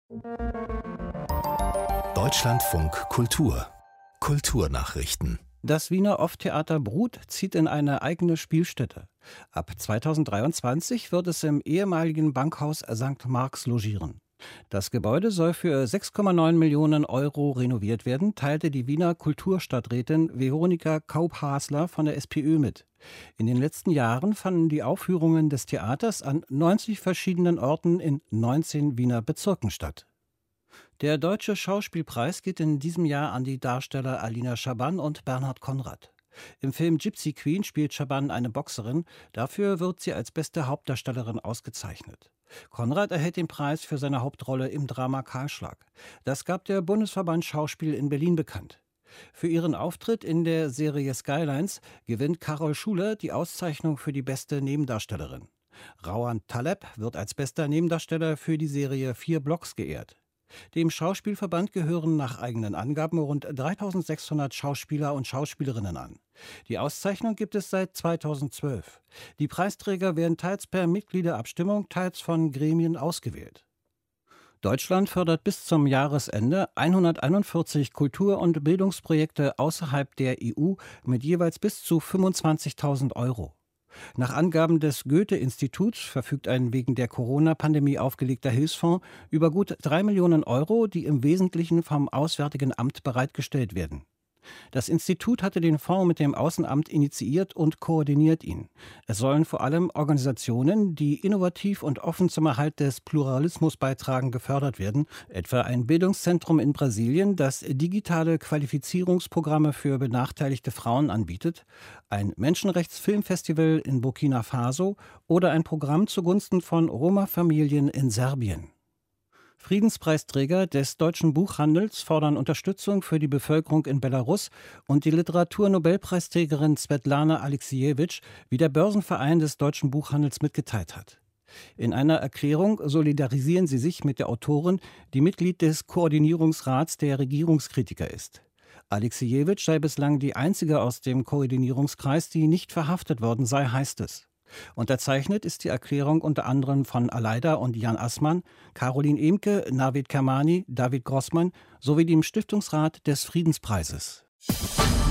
Deutschlandfunk Kultur Kulturnachrichten. Das Wiener Off-Theater Brut zieht in eine eigene Spielstätte. Ab 2023 wird es im ehemaligen Bankhaus St. Marx logieren. Das Gebäude soll für 6,9 Millionen Euro renoviert werden, teilte die Wiener Kulturstadträtin Veronika Kaup-Hasler von der SPÖ mit. In den letzten Jahren fanden die Aufführungen des Theaters an 90 verschiedenen Orten in 19 Wiener Bezirken statt. Der Deutsche Schauspielpreis geht in diesem Jahr an die Darsteller Alina Schaban und Bernhard Konrad. Im Film Gypsy Queen spielt Schaban eine Boxerin, dafür wird sie als beste Hauptdarstellerin ausgezeichnet. Konrad erhält den Preis für seine Hauptrolle im Drama Kahlschlag. Das gab der Bundesverband Schauspiel in Berlin bekannt. Für ihren Auftritt in der Serie Skylines gewinnt Carol Schuler die Auszeichnung für die beste Nebendarstellerin. Rawan Taleb wird als bester Nebendarsteller für die Serie 4 Blocks geehrt. Dem Schauspielverband gehören nach eigenen Angaben rund 3600 Schauspieler und Schauspielerinnen an. Die Auszeichnung gibt es seit 2012. Die Preisträger werden teils per Mitgliederabstimmung, teils von Gremien ausgewählt. Deutschland fördert bis zum Jahresende 141 Kultur- und Bildungsprojekte außerhalb der EU mit jeweils bis zu 25.000 Euro. Nach Angaben des Goethe-Instituts verfügt ein wegen der Corona-Pandemie aufgelegter Hilfsfonds über gut 3 Millionen Euro, die im Wesentlichen vom Auswärtigen Amt bereitgestellt werden. Das Institut hatte den Fonds mit dem Außenamt initiiert und koordiniert ihn. Es sollen vor allem Organisationen, die innovativ und offen zum Erhalt des Pluralismus beitragen, gefördert werden, etwa ein Bildungszentrum in Brasilien, das digitale Qualifizierungsprogramme für benachteiligte Frauen anbietet, ein Menschenrechtsfilmfestival in Burkina Faso oder ein Programm zugunsten von Roma-Familien in Serbien. Friedenspreisträger des deutschen Buchhandels fordern Unterstützung für die Bevölkerung in Belarus und die Literaturnobelpreisträgerin Svetlana Aleksijewitsch, wie der Börsenverein des deutschen Buchhandels mitgeteilt hat. In einer Erklärung solidarisieren sie sich mit der Autorin, die Mitglied des Koordinierungsrats der Regierungskritiker ist. Aleksijewitsch sei bislang die einzige aus dem Koordinierungskreis, die nicht verhaftet worden sei, heißt es. Unterzeichnet ist die Erklärung unter anderem von Aleida und Jan Assmann, Caroline Emke, Navid Kermani, David Grossmann sowie dem Stiftungsrat des Friedenspreises.